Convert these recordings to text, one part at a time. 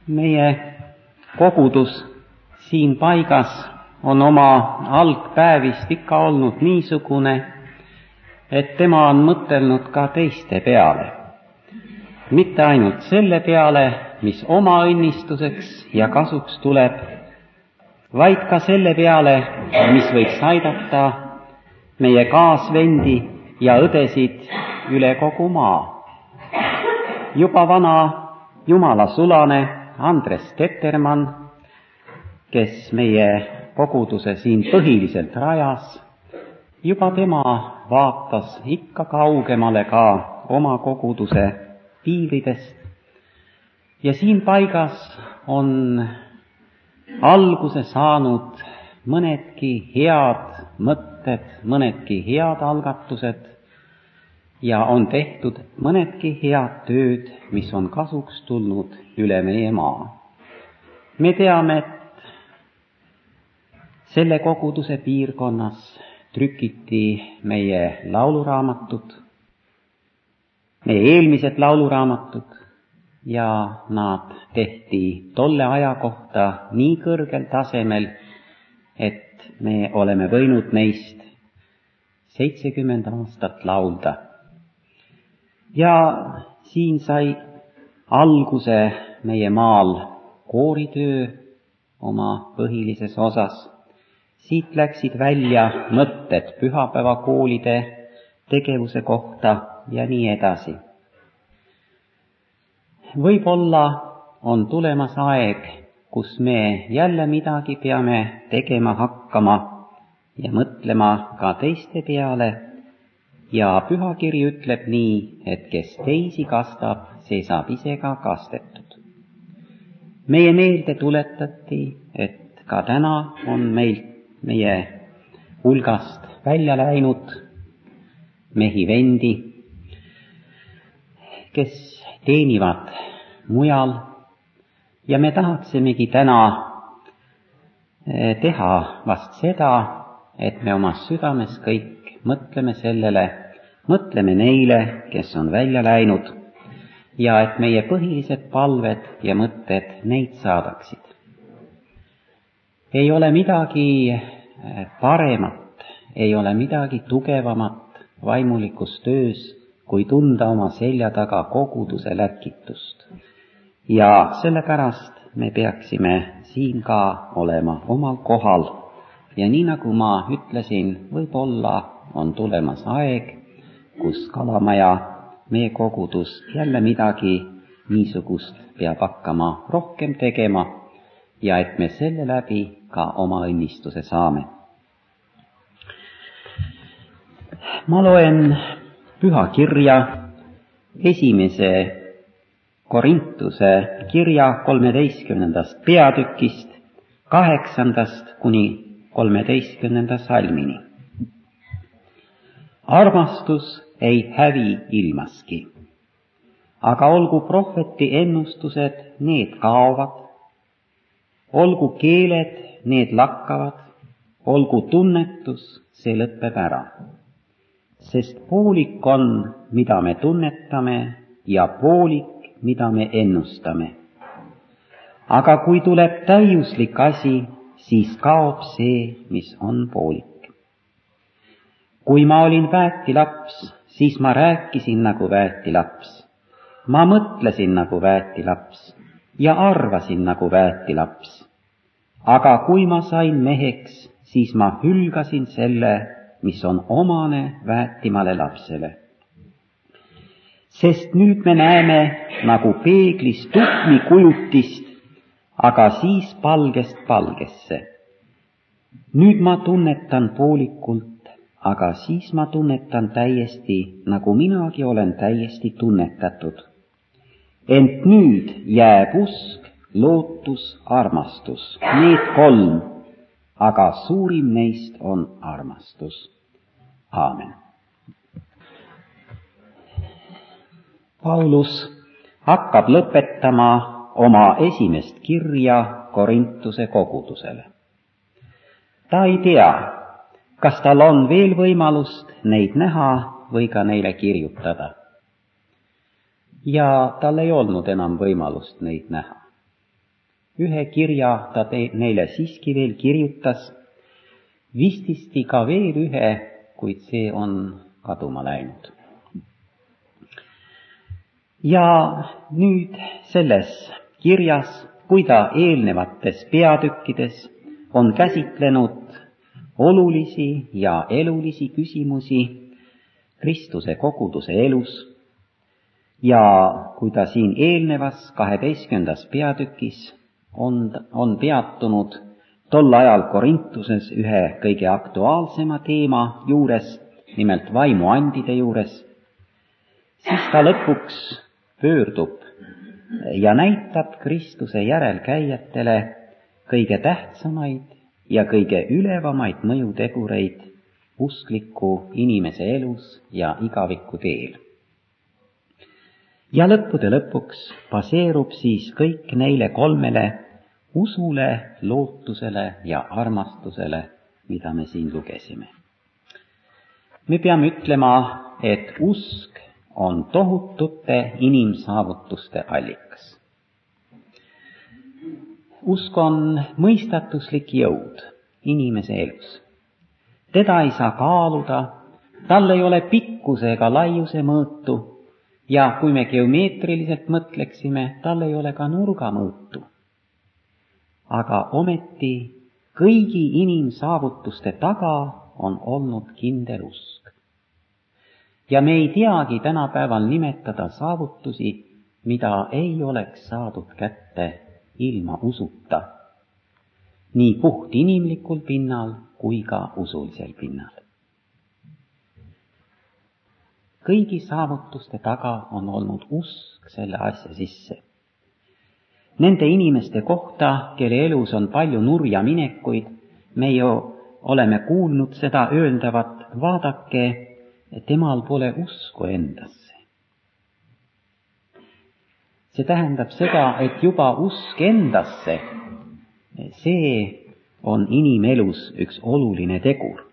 Meie kogudus siin paigas on oma algpäevist ikka olnud niisugune, et tema on mõtelnud ka teiste peale. Mitte ainult selle peale, mis oma õnnistuseks ja kasuks tuleb, vaid ka selle peale, mis võiks aidata meie kaasvendi ja õdesid üle kogu maa. Juba vana Jumala sulane Andres Tettermann, kes meie koguduse siin põhiliselt rajas, juba tema vaatas ikka kaugemale ka oma koguduse piiridest. Ja siin paigas on alguse saanud mõnedki head mõtted, mõnedki head algatused ja on tehtud mõnedki head tööd, mis on kasuks tulnud üle meie maa. Me teame, et selle koguduse piirkonnas trükiti meie lauluraamatud, meie eelmised lauluraamatud, ja nad tehti tolle aja kohta nii kõrgel tasemel, et me oleme võinud neist 70 aastat laulda. Ja siin sai alguse meie maal kooritöö oma põhilises osas. Siit läksid välja mõtted pühapäevakoolide tegevuse kohta ja nii edasi. Võib-olla on tulemas aeg, kus me jälle midagi peame tegema hakkama ja mõtlema ka teiste peale, ja pühakiri ütleb nii, et kes teisi kastab, see saab ise ka kastetud. Meie meelde tuletati, et ka täna on meie hulgast välja läinud mehi-vendi, kes teenivad mujal, ja me tahatsemegi täna teha vast seda, et me oma südames kõik mõtleme neile, kes on välja läinud, ja et meie põhilised palved ja mõtted neid saadaksid. Ei ole midagi paremat, ei ole midagi tugevamat vaimulikus töös, kui tunda oma selja taga koguduse läkitust. Ja sellepärast me peaksime siin ka olema omal kohal. Ja nii nagu ma ütlesin, võib-olla on tulemas aeg, kus Kalamaja, meie kogudus, jälle midagi niisugust peab hakkama rohkem tegema ja et me selle läbi ka oma õnnistuse saame. Ma loen pühakirja esimese Korintuse kirja 13. peatükist 8. kuni 13. salmini. Armastus ei hävi ilmaski, aga olgu prohveti ennustused, need kaovad, olgu keeled, need lakkavad, olgu tunnetus, see lõpeb ära. Sest poolik on, mida me tunnetame, ja poolik, mida me ennustame. Aga kui tuleb täiuslik asi, siis kaob see, mis on poolik. Kui ma olin väetilaps, siis ma rääkisin nagu väetilaps. Ma mõtlesin nagu väetilaps ja arvasin nagu väetilaps. Aga kui ma sain meheks, siis ma hülgasin selle, mis on omane väetimale lapsele. Sest nüüd me näeme nagu peeglis tuhmi kujutist, aga siis palgest palgesse. Nüüd ma tunnetan poolikult, aga siis ma tunnetan täiesti, nagu minagi olen täiesti tunnetatud. Ent nüüd jääb usk, lootus, armastus, need 3, aga suurim neist on armastus. Aamen. Paulus hakkab lõpetama oma esimest kirja Korintuse kogudusele. Ta ei tea, kas tal on veel võimalust neid näha või ka neile kirjutada. Ja tal ei olnud enam võimalust neid näha. ühe kirja ta neile siiski veel kirjutas, vististi ka veel ühe, kuid see on kaduma läinud. Ja nüüd selles kirjas, kui ta eelnevates peatükkides on käsitlenud olulisi ja elulisi küsimusi Kristuse koguduse elus ja kui ta siin eelnevas 12. peatükis on peatunud tol ajal Korintuses ühe kõige aktuaalsema teema juures, nimelt vaimuandide juures, siis ta lõpuks pöördub ja näitab Kristuse järelkäijatele kõige tähtsamaid ja kõige ülevamaid mõjutegureid uskliku inimese elus ja igaviku teel. Ja lõppude lõpuks baseerub siis kõik neile kolmele usule, lootusele ja armastusele, mida me siin lugesime. Me peame ütlema, et usk on tohutute inimsaavutuste allikas. Usk on mõistatuslik jõud inimese elus. Teda ei saa kaaluda, tal ei ole pikkuse ega laiuse mõõtu ja kui me geomeetriliselt mõtleksime, tal ei ole ka nurgamõõtu. Aga ometi kõigi inimsaavutuste taga on olnud kindel usk. Ja me ei teagi tänapäeval nimetada saavutusi, mida ei oleks saadud kätte ilma usuta, nii puht inimlikul pinnal kui ka usulisel pinnal. Kõigi saavutuste taga on olnud usk selle asja sisse. Nende inimeste kohta, kelle elus on palju nurjaminekuid, me ju oleme kuulnud seda öeldavat, vaadake, temal pole usku endasse. See tähendab seda, et juba usk endasse, see on inimelus üks oluline tegur.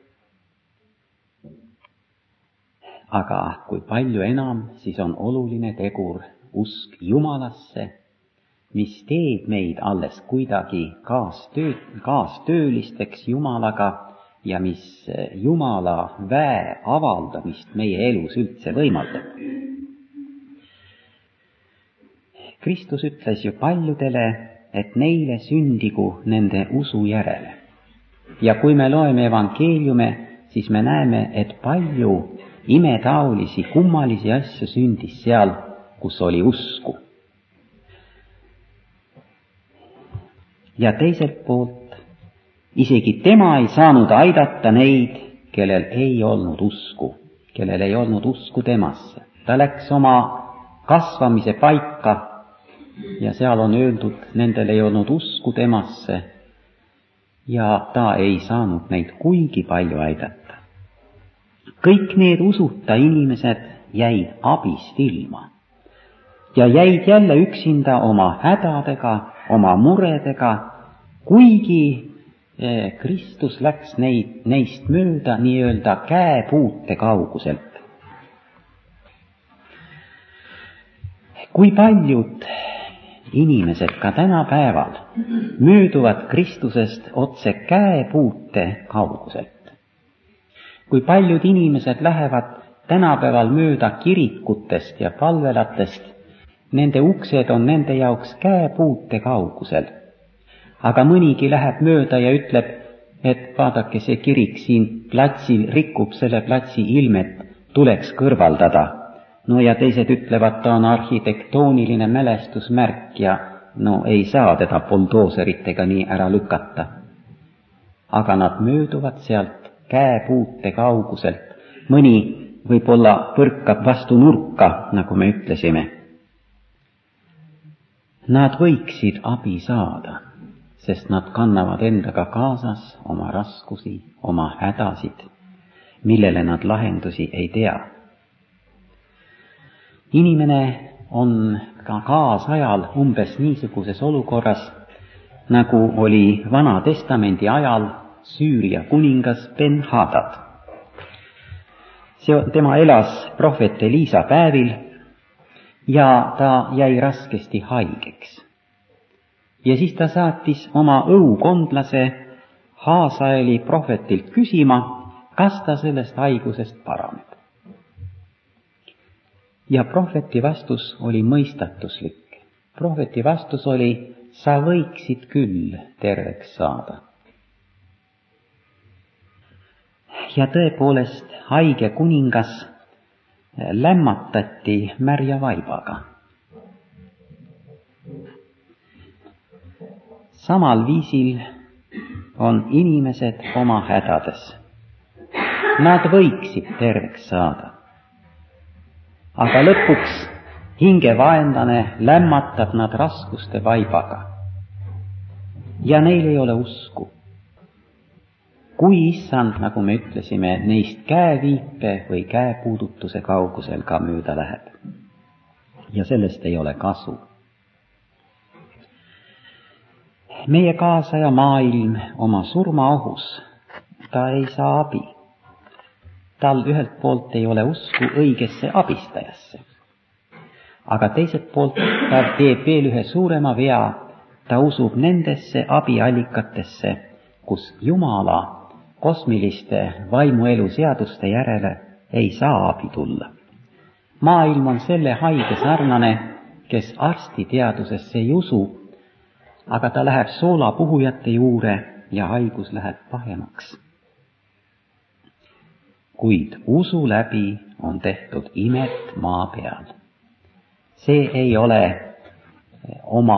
Aga kui palju enam, siis on oluline tegur usk Jumalasse, mis teeb meid alles kuidagi kaastöölisteks Jumalaga ja mis Jumala väe avaldamist meie elus üldse võimaldab. Kristus ütles ju paljudele, et neile sündigu nende usu järele. Ja kui me loeme evangeeliume, siis me näeme, et palju imetaolisi, kummalisi asju sündis seal, kus oli usku. Ja teiselt poolt, isegi tema ei saanud aidata neid, kellel ei olnud usku, kellel ei olnud usku temasse. Ta läks oma kasvamise paika ja seal on öeldud, nendel ei olnud usku temasse ja ta ei saanud neid kuigi palju aidata. Kõik need usuta inimesed jäid abist ilma ja jäid jälle üksinda oma hädadega, oma muredega, kuigi Kristus läks neist mööda nii-öelda käepuute kauguselt. Kui paljud inimesed ka tänapäeval mööduvad Kristusest otse käepuute kauguselt. Kui paljud inimesed lähevad tänapäeval mööda kirikutest ja palvelatest, nende uksed on nende jaoks käepuute kaugusel. Aga mõnigi läheb mööda ja ütleb, et vaadake, see kirik siin platsil rikub selle platsi ilmet, tuleks kõrvaldada. No ja teised ütlevad, ta on arhitektooniline mälestusmärk ja no ei saa teda buldooseritega nii ära lükata. Aga nad mööduvad sealt käepuute kauguselt. Mõni võib-olla põrkab vastu nurka, nagu me ütlesime. Nad võiksid abi saada, sest nad kannavad endaga kaasas oma raskusi, oma hädasid, millele nad lahendusi ei tea. Inimene on ka kaasajal umbes niisuguses olukorras, nagu oli Vana Testamendi ajal Süüria kuningas Ben-Hadad. Tema elas prohvet Elisa päevil ja ta jäi raskesti haigeks. ja siis ta saatis oma õukondlase Haasaeli prohvetilt küsima, kas ta sellest haigusest paraneb. Ja prohveti vastus oli mõistatuslik. Prohveti vastus oli, sa võiksid küll terveks saada. Ja tõepoolest haige kuningas lämmatati märja vaibaga. Samal viisil on inimesed oma hädades. Nad võiksid terveks saada. Aga lõpuks hingevaenlane lämmatab nad raskuste vaibaga. Ja neil ei ole usku. Kui issand, nagu me ütlesime, neist käeviipe või käepuudutuse kaugusel ka mööda läheb. Ja sellest ei ole kasu. Meie kaasaja maailm oma surmaohus, ta ei saa abi. Tal ühelt poolt ei ole usku õigesse abistajasse. Aga teiselt poolt ta teeb veel ühe suurema vea, ta usub nendesse abiallikatesse, kus Jumala kosmiliste vaimuelu seaduste järele ei saa abi tulla. Maailm on selle haige sarnane, kes arstiteadusesse ei usu, aga ta läheb soolapuhujate juurde ja haigus läheb pahemaks. Kuid usu läbi on tehtud imet maa peal. See ei ole oma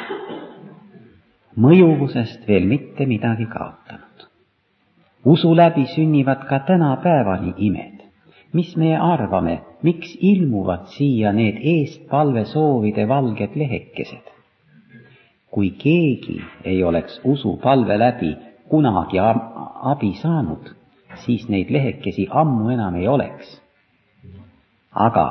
mõjuvusest veel mitte midagi kaotanud. Usu läbi sünnivad ka tänapäevani imed. Mis me arvame, miks ilmuvad siia need eestpalvesoovide valged lehekesed? Kui keegi ei oleks usupalve läbi kunagi abi saanud, siis neid lehekesi ammu enam ei oleks. Aga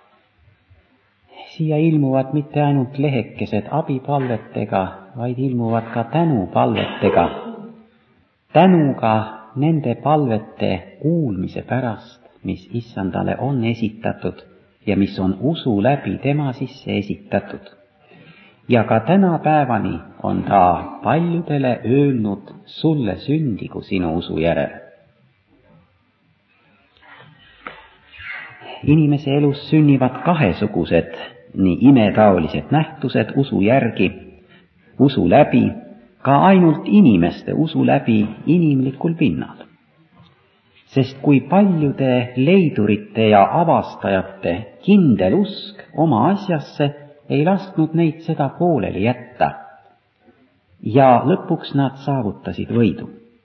siia ilmuvad mitte ainult lehekesed abipalvetega, vaid ilmuvad ka tänupalvetega. Tänuga nende palvete kuulmise pärast, mis issandale on esitatud ja mis on usu läbi tema sisse esitatud. Ja ka tänapäevani on ta paljudele öelnud, sulle sündigu sinu usu järel. Inimese elus sünnivad kahesugused, nii imetaolised nähtused usu järgi, usu läbi, ka ainult inimeste usu läbi inimlikul pinnal. Sest kui paljude leidurite ja avastajate kindel usk oma asjasse ei lasknud neid seda pooleli jätta ja lõpuks nad saavutasid võidu.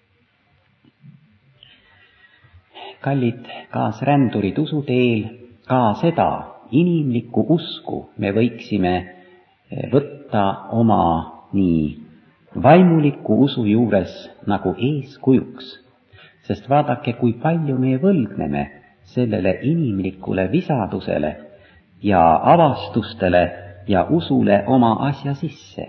Kallid kaasrändurid usuteel, ka seda inimlikku usku me võiksime võtta oma nii vaimuliku usu juures nagu eeskujuks, sest vaadake, kui palju me võlgneme sellele inimlikule visadusele ja avastustele ja usule oma asja sisse.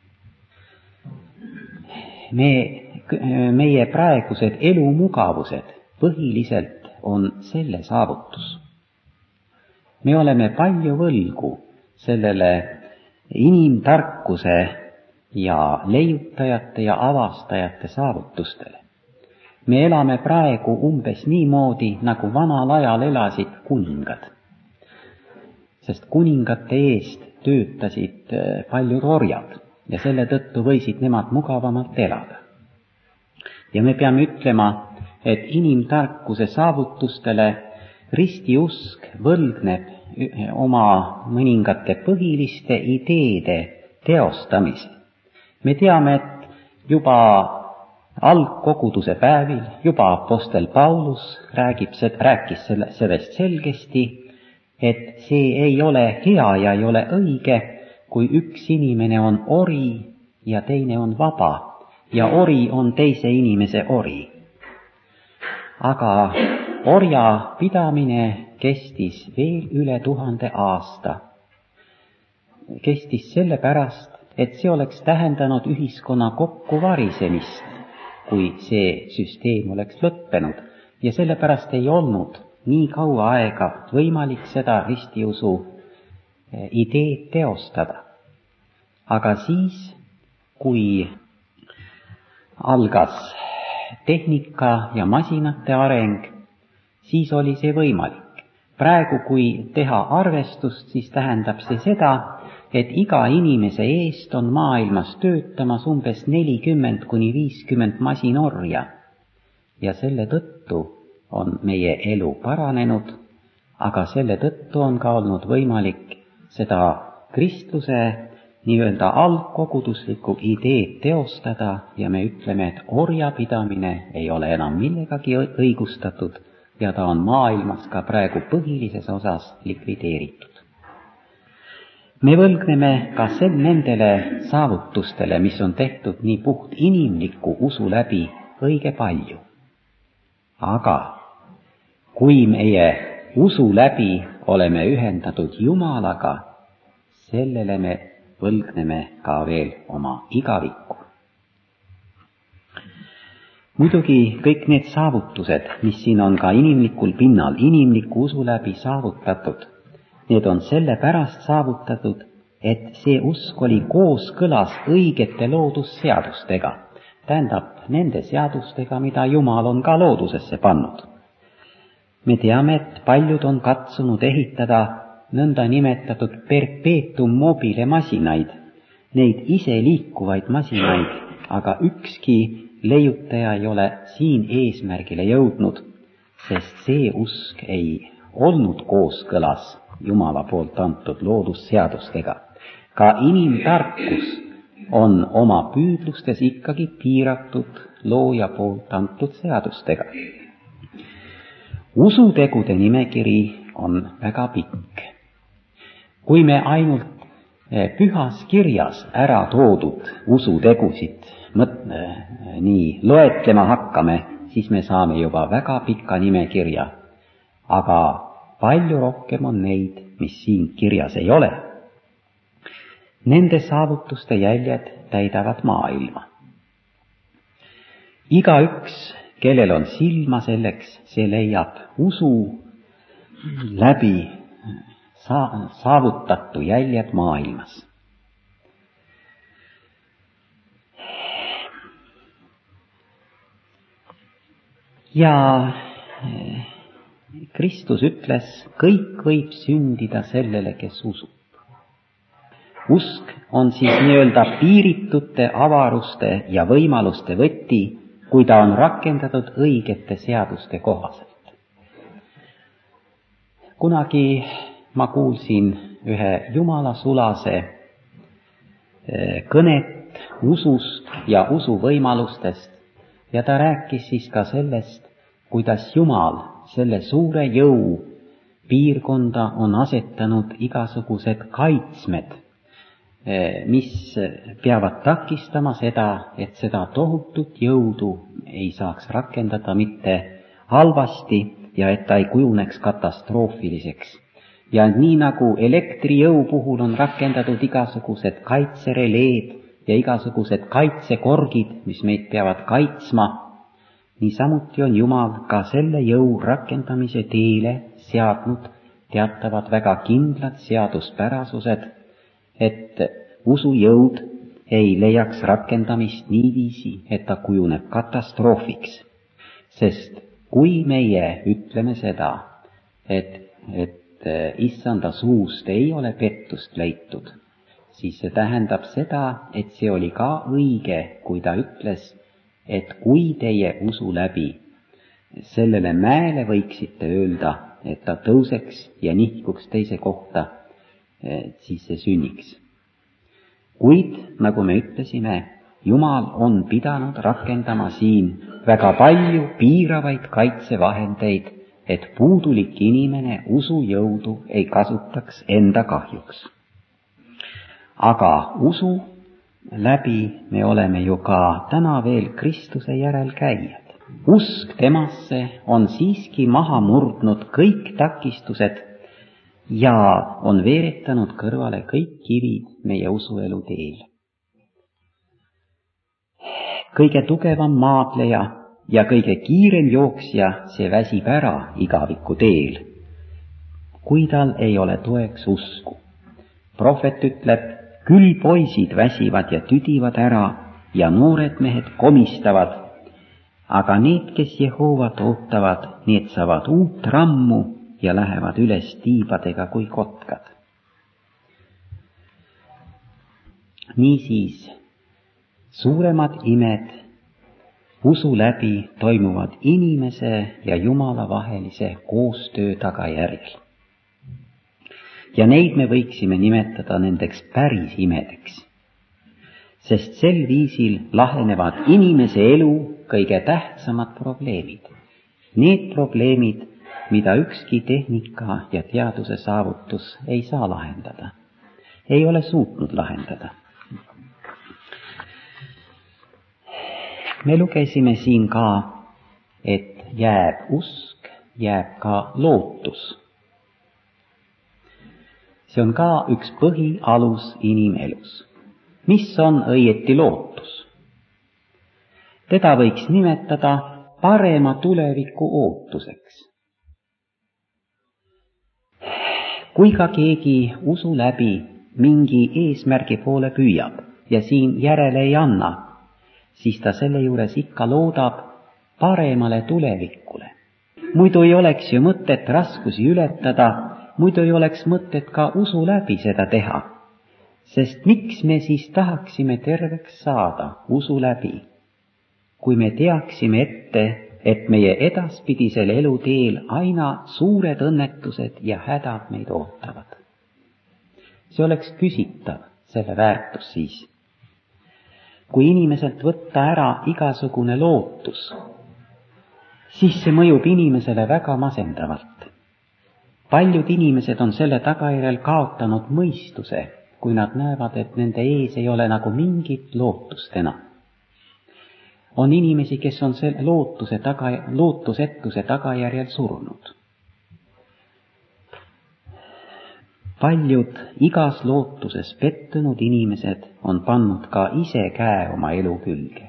Meie praegused elumugavused põhiliselt on selle saavutus. Me oleme palju võlgu sellele inimtarkuse ja leiutajate ja avastajate saavutustele. Me elame praegu umbes niimoodi, nagu vanal ajal elasid kuningad. Sest kuningate eest töötasid paljud orjad ja selle tõttu võisid nemad mugavamalt elada. Ja me peame ütlema, et inimtarkuse saavutustele ristiusk võlgneb oma mõningate põhiliste ideede teostamise. Me teame, et juba algkoguduse päevil, juba apostel Paulus rääkis sellest selgesti, et see ei ole hea ja ei ole õige, kui üks inimene on ori ja teine on vaba ja ori on teise inimese ori. Aga orja pidamine kestis veel üle 1000 aasta. Kestis sellepärast, et see oleks tähendanud ühiskonna kokkuvarisemist, kui see süsteem oleks lõppenud. Ja sellepärast ei olnud nii kaua aega võimalik seda ristiusu ideed teostada. Aga siis, kui algas tehnika ja masinate areng, siis oli see võimalik. Praegu, kui teha arvestust, siis tähendab see seda, et iga inimese eest on maailmas töötamas umbes 40–50 masinorja. Ja selle tõttu on meie elu paranenud, aga selle tõttu on ka olnud võimalik seda kristluse nii-öelda algkoguduslikku ideed teostada ja me ütleme, et orjapidamine ei ole enam millegagi õigustatud ja ta on maailmas ka praegu põhilises osas likvideeritud. Me võlgneme ka nendele saavutustele, mis on tehtud nii puht inimliku usu läbi, õige palju. Aga kui meie usu läbi oleme ühendatud Jumalaga, sellele me võlgneme ka veel oma igavikku. Muidugi kõik need saavutused, mis siin on ka inimlikul pinnal, inimliku usu läbi saavutatud, need on sellepärast saavutatud, et see usk oli kooskõlas õigete loodusseadustega. Tähendab, nende seadustega, mida Jumal on ka loodusesse pannud. Me teame, et paljud on katsunud ehitada nõnda nimetatud perpetuum mobile masinaid, neid ise liikuvaid masinaid, aga ükski leiutaja ei ole siin eesmärgile jõudnud, sest see usk ei olnud kooskõlas Jumala poolt antud loodusseadustega. Ka inimtarkus on oma püüdlustes ikkagi piiratud looja poolt antud seadustega. Usutegude nimekiri on väga pikk. Kui me ainult pühas kirjas ära toodud usutegusid nii loetlema hakkame, siis me saame juba väga pika nimekirja. Aga palju rohkem on neid, mis siin kirjas ei ole. Nende saavutuste jäljed täidavad maailma. Igaüks, kellel on silma selleks, see leiab usu läbi saavutatu jäljed maailmas. Ja Kristus ütles, kõik võib sündida sellele, kes usub. Usk on siis nii-öelda piiritute avaruste ja võimaluste võti, kui ta on rakendatud õigete seaduste kohaselt. Kunagi ma kuulsin ühe jumala sulase kõnet usust ja usuvõimalustest ja ta rääkis siis ka sellest, kuidas Jumal selle suure jõu piirkonda on asetanud igasugused kaitsmed, mis peavad takistama seda, et seda tohutut jõudu ei saaks rakendada mitte halvasti ja et ta ei kujuneks katastroofiliseks. Ja nii nagu elektrijõu puhul on rakendatud igasugused kaitsereleed ja igasugused kaitsekorgid, mis meid peavad kaitsma, niisamuti on Jumal ka selle jõu rakendamise teele seadnud teatavad väga kindlad seaduspärasused, et usujõud ei leiaks rakendamist niiviisi, et ta kujuneb katastroofiks. Sest kui meie ütleme seda, et issanda suust ei ole pettust leitud, siis see tähendab seda, et see oli ka õige, kui ta ütles, et kui teie usu läbi sellele mäele võiksite öelda, et ta tõuseks ja nihkuks teise kohta, siis see sünniks. Kuid, nagu me ütlesime, Jumal on pidanud rakendama siin väga palju piiravaid kaitsevahendeid, et puudulik inimene usujõudu ei kasutaks enda kahjuks. Aga usu läbi me oleme ju ka täna veel Kristuse järelkäijad. Usk temasse on siiski maha murdnud kõik takistused ja on veeretanud kõrvale kõik kivid meie usuelu teel. Kõige tugevam maadleja ja kõige kiirem jooksja, see väsib ära igaviku teel, kui tal ei ole toeks usku. Prohvet ütleb, Küll poisid väsivad ja tüdivad ära ja noored mehed komistavad, aga need, kes Jehoovat ootavad, need saavad uut rammu ja lähevad üles tiibadega kui kotkad. Niisiis, suuremad imed usu läbi toimuvad inimese ja Jumala vahelise koostöö tagajärjel. Ja neid me võiksime nimetada nendeks päris imedeks, sest sel viisil lahenevad inimese elu kõige tähtsamad probleemid. Need probleemid, mida ükski tehnika ja teaduse saavutus ei saa lahendada, ei ole suutnud lahendada. Me lugesime siin ka, et jääb usk, jääb ka lootus. See on ka üks põhialus inimelus. Mis on õieti lootus? Teda võiks nimetada parema tuleviku ootuseks. Kui ka keegi usu läbi mingi eesmärgi poole püüab ja siin järele ei anna, siis ta selle juures ikka loodab paremale tulevikule. Muidu ei oleks ju mõtet raskusi ületada, muidu ei oleks mõtet ka usu läbi seda teha. Sest miks me siis tahaksime terveks saada usu läbi, kui me teaksime ette, et meie edaspidisel eluteel aina suured õnnetused ja hädad meid ootavad? See oleks küsitav, selle väärtus siis. Kui inimeselt võtta ära igasugune lootus, siis see mõjub inimesele väga masendavalt. Paljud inimesed on selle tagajärjel kaotanud mõistuse, kui nad näevad, et nende ees ei ole nagu mingit lootust enam. On inimesi, kes on lootusetuse tagajärjel surnud. Paljud igas lootuses pettunud inimesed on pannud ka ise käe oma elu külge.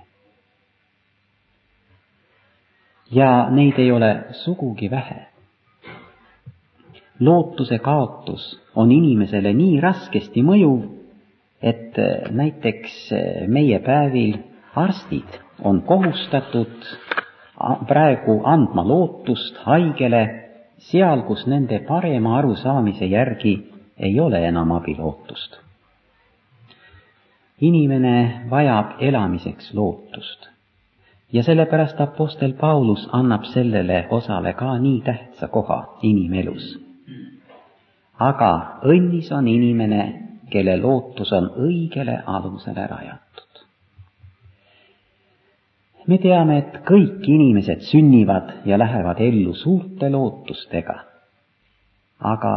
Ja neid ei ole sugugi vähe. Lootuse kaotus on inimesele nii raskesti mõjuv, et näiteks meie päevil arstid on kohustatud praegu andma lootust haigele seal, kus nende parema arusaamise järgi ei ole enam abilootust. Inimene vajab elamiseks lootust ja sellepärast apostel Paulus annab sellele osale ka nii tähtsa koha inimelus. Aga õnnis on inimene, kelle lootus on õigele alusele rajatud. Me teame, et kõik inimesed sünnivad ja lähevad ellu suurte lootustega, aga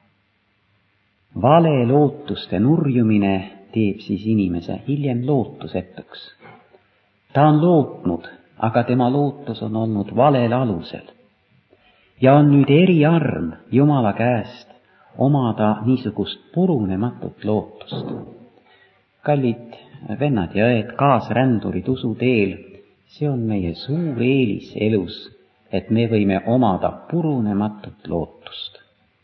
vale lootuste nurjumine teeb siis inimese hiljem lootusetuks. Ta on lootnud, aga tema lootus on olnud valel alusel. Ja on nüüd eriarm Jumala käest omada niisugust purunematut lootust. Kallid vennad ja õed, kaasrändurid usuteel, see on meie suur eelis elus, et me võime omada purunematut lootust.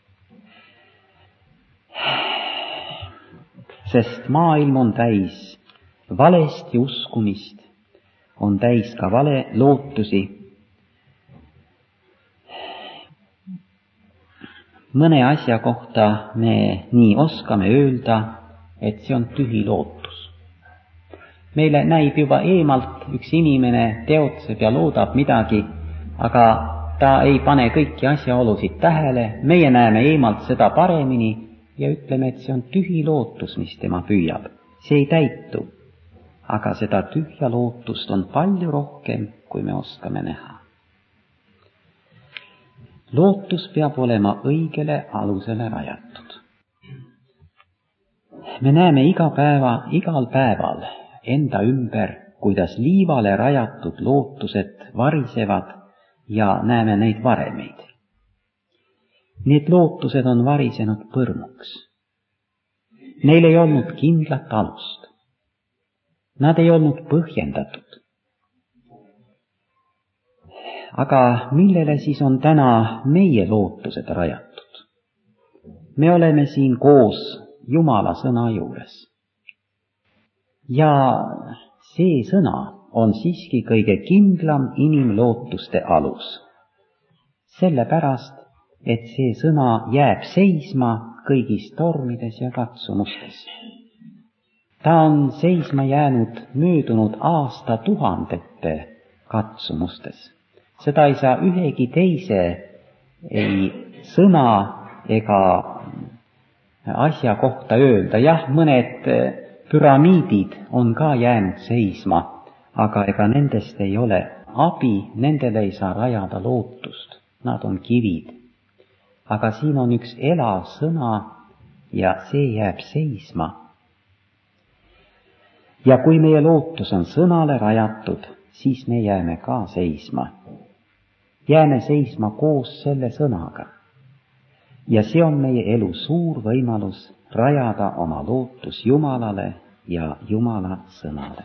Sest maailm on täis valesti uskumist, on täis ka vale lootusi. Mõne asja kohta me nii oskame öelda, et see on tühi lootus. Meile näib juba eemalt üks inimene teotseb ja loodab midagi, aga ta ei pane kõiki asjaolusid tähele, meie näeme eemalt seda paremini ja ütleme, et see on tühi lootus, mis tema püüab. See ei täitu, aga seda tühja lootust on palju rohkem, kui me oskame näha. Lootus peab olema õigele alusele rajatud. Me näeme igal päeval enda ümber, kuidas liivale rajatud lootused varisevad ja näeme neid varemeid. Need lootused on varisenud põrmuks. Neil ei olnud kindlat alust. Nad ei olnud põhjendatud. Aga millele siis on täna meie lootused rajatud? Me oleme siin koos Jumala sõna juures. Ja see sõna on siiski kõige kindlam inimlootuste alus. Sellepärast, et see sõna jääb seisma kõigis tormides ja katsumustes. Ta on seisma jäänud möödunud aastatuhandete katsumustes. Seda ei saa ühegi teise ei sõna ega asja kohta öelda. Jah, mõned püramiidid on ka jäänud seisma, aga ega nendest ei ole abi, nendele ei saa rajada lootust. Nad on kivid. Aga siin on üks elav sõna ja see jääb seisma. Ja kui meie lootus on sõnale rajatud, siis me jääme ka seisma. Jääme seisma koos selle sõnaga. Ja see on meie elu suur võimalus rajada oma lootus Jumalale ja Jumala sõnale.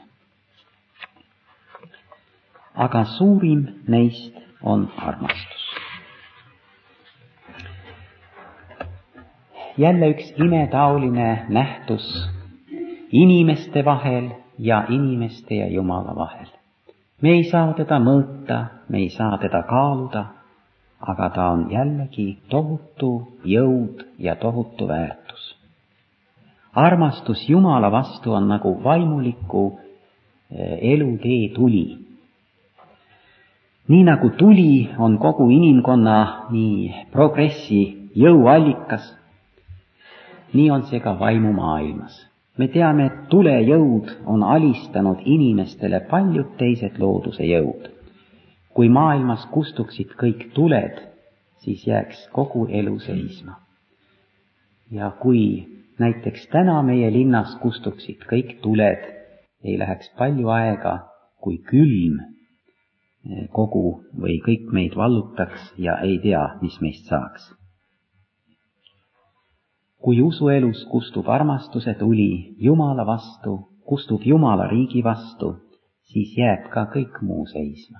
Aga suurim neist on armastus. Jälle üks imetaoline nähtus inimeste vahel ja inimeste ja Jumala vahel. Me ei saa teda mõõta, me ei saa teda kaaluda, aga ta on jällegi tohutu jõud ja tohutu väärtus. Armastus Jumala vastu on nagu vaimuliku elutee tuli. Nii nagu tuli on kogu inimkonna nii progressi jõuallikas, nii on see ka vaimumaailmas. Me teame, et tulejõud on alistanud inimestele paljud teised looduse jõud. Kui maailmas kustuksid kõik tuled, siis jääks kogu elu seisma. Ja kui näiteks täna meie linnas kustuksid kõik tuled, ei läheks palju aega, kui külm kogu või kõik meid vallutaks ja ei tea, mis meist saaks. Kui usuelus kustub armastuse tuli Jumala vastu, kustub Jumala riigi vastu, siis jääb ka kõik muu seisma.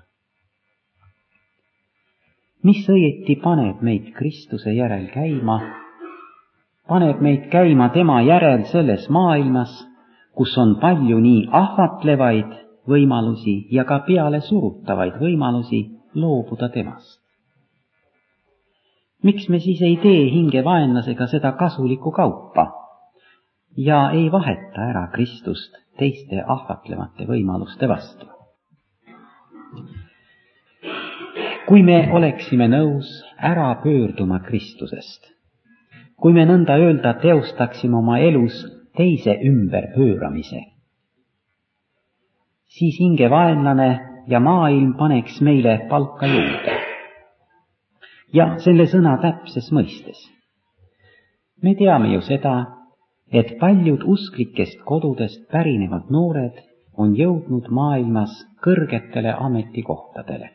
Mis õieti paneb meid Kristuse järel käima? Paneb meid käima tema järel selles maailmas, kus on palju nii ahvatlevaid võimalusi ja ka peale surutavaid võimalusi loobuda temast. Miks me siis ei tee hinge vaenlasega seda kasulikku kaupa ja ei vaheta ära Kristust teiste ahvatlevate võimaluste vastu? Kui me oleksime nõus ära pöörduma Kristusest, kui me nõnda öelda teostaksime oma elus teise ümberpööramise, siis hinge vaenlane ja maailm paneks meile palka juurde. Ja selle sõna täpses mõistes. Me teame ju seda, et paljud usklikest kodudest pärinevad noored on jõudnud maailmas kõrgetele ametikohtadele.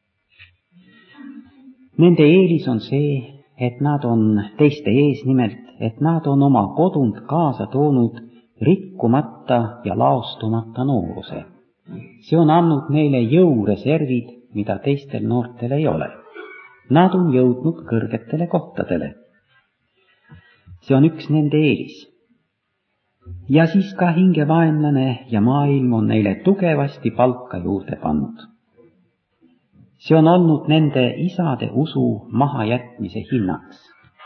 Nende eelis on see, et nad on teiste ees nimelt, et nad on oma kodunt kaasa toonud rikkumata ja laostumata nooruse. See on andnud neile jõureservid, mida teistel noortel ei ole. Nad on jõudnud kõrgetele kohtadele. See on üks nende eelis. Ja siis ka hingevaenlane ja maailm on neile tugevasti palka juurde pannud. See on olnud nende isade usu mahajätmise hinnaks.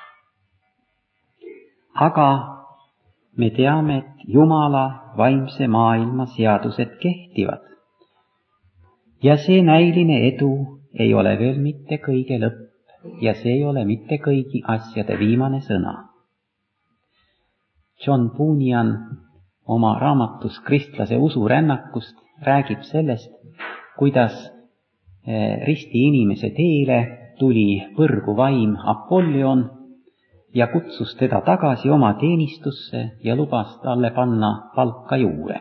Aga me teame, et Jumala vaimse maailma seadused kehtivad. Ja see näiline edu ei ole veel mitte kõige lõpp ja see ei ole mitte kõigi asjade viimane sõna. John Bunyan oma raamatus Kristlase usurännakust räägib sellest, kuidas risti inimese teele tuli põrgu vaim Apollyon ja kutsus teda tagasi oma teenistusse ja lubas talle panna palka juurde.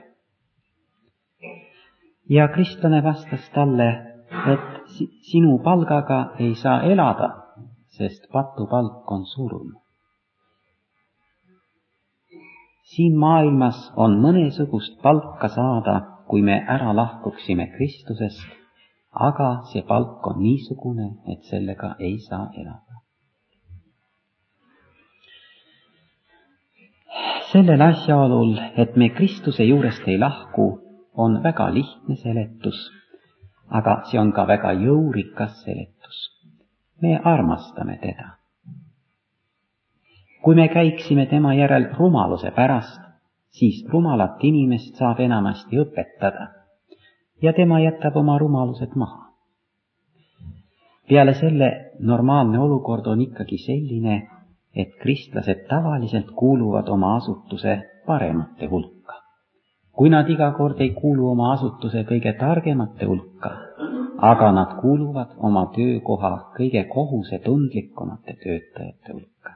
Ja kristlane vastas talle, et sinu palgaga ei saa elada, sest patupalk on surm. Siin maailmas on mõnesugust palka saada, kui me ära lahkuksime Kristusest, aga see palk on niisugune, et sellega ei saa elada. Sellel asjaolul, et me Kristuse juurest ei lahku, on väga lihtne seletus, aga see on ka väga jõurikas seletus. Me armastame teda. Kui me käiksime tema järel rumaluse pärast, siis rumalat inimest saab enamasti õpetada ja tema jätab oma rumalused maha. Peale selle normaalne olukord on ikkagi selline, et kristlased tavaliselt kuuluvad oma asutuse paremate hulka. Kui nad iga kord ei kuulu oma asutuse kõige targemate hulka, aga nad kuuluvad oma töökoha kõige kohusetundlikumate töötajate hulka.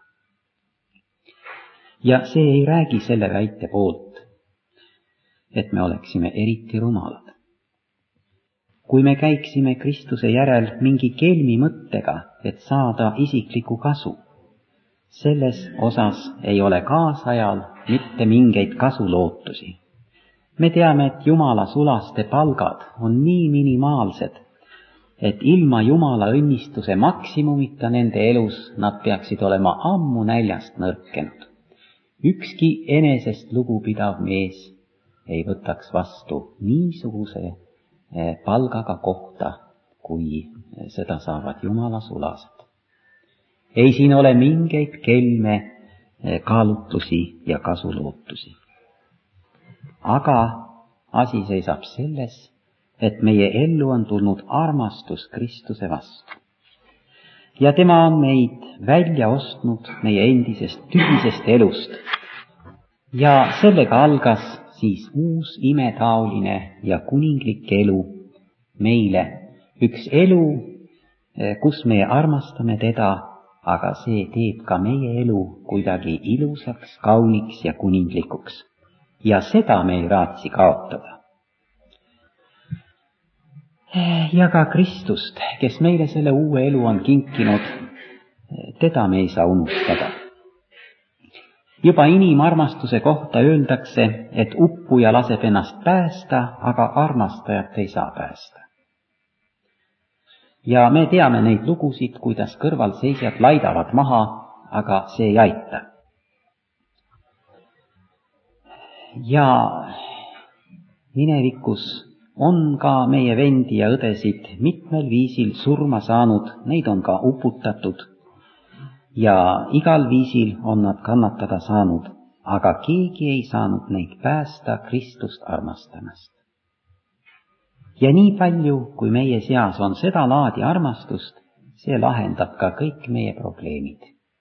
Ja see ei räägi selle väite poolt, et me oleksime eriti rumalad. Kui me käiksime Kristuse järel mingi kelmi mõttega, et saada isiklikku kasu, selles osas ei ole kaasajal mitte mingeid kasulootusi. Me teame, et Jumala sulaste palgad on nii minimaalsed, et ilma Jumala õnnistuse maksimumita nende elus nad peaksid olema ammu näljast nõrkenud. Ükski enesest lugupidav mees ei võtaks vastu niisuguse palgaga kohta, kui seda saavad Jumala sulased. Ei siin ole mingeid kelme kaalutlusi ja kasulootusi. Aga asi seisab selles, et meie ellu on tulnud armastus Kristuse vastu. Ja tema on meid välja ostnud meie endisest tühisest elust. Ja sellega algas siis uus imetaoline ja kuninglik elu meile. Üks elu, kus me armastame teda, aga see teeb ka meie elu kuidagi ilusaks, kauniks ja kuninglikuks. Ja seda me ei raatsi kaotada. Ja ka Kristust, kes meile selle uue elu on kinkinud, teda me ei saa unustada. Juba inimarmastuse kohta öeldakse, et uppuja laseb ennast päästa, aga armastajat ei saa päästa. Ja me teame neid lugusid, kuidas kõrvalseisjad laidavad maha, aga see ei aita. Ja minevikus on ka meie vendi ja õdesid mitmel viisil surma saanud, neid on ka uputatud ja igal viisil on nad kannatada saanud, aga keegi ei saanud neid päästa Kristust armastamast. Ja nii palju, kui meie seas on seda laadi armastust, see lahendab ka kõik meie probleemid.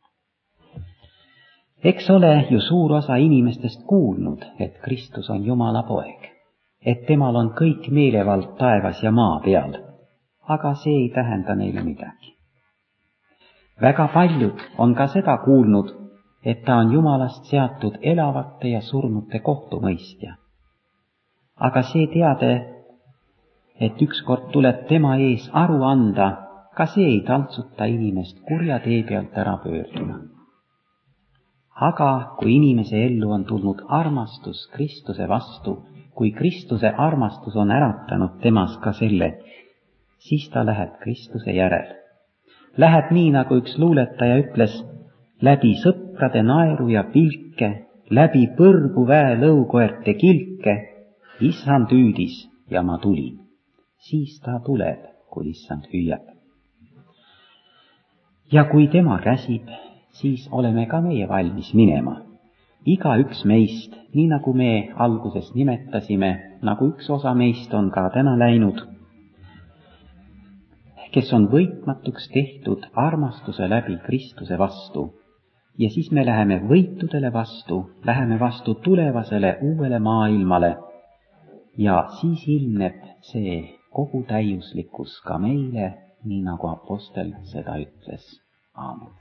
Eks ole ju suur osa inimestest kuulnud, et Kristus on Jumala poeg, et temal on kõik meelevald taevas ja maa peal, aga see ei tähenda neile midagi. Väga paljud on ka seda kuulnud, et ta on Jumalast seatud elavate ja surnute kohtumõistja. Aga see teade, et ükskord tuleb tema ees aru anda, ka see ei taltsuta inimest kurja tee pealt ära pöörduma. Aga kui inimese ellu on tulnud armastus Kristuse vastu, kui Kristuse armastus on äratanud temas ka selle, siis ta läheb Kristuse järel. Läheb nii, nagu üks luuletaja ütles, läbi sõprade naeru ja pilke, läbi põrgu väe lõukoerte kilke, issand hüüdis ja ma tulin. Siis ta tuleb, kui issand hüüab. Ja kui tema käsib, siis oleme ka meie valmis minema. Igaüks meist, nii nagu me alguses nimetasime, nagu üks osa meist on ka täna läinud, kes on võitmatuks tehtud armastuse läbi Kristuse vastu. Ja siis me läheme võitudele vastu, läheme vastu tulevasele uuele maailmale ja siis ilmneb see kogu täiuslikkus ka meile, nii nagu apostel seda ütles. Aamen.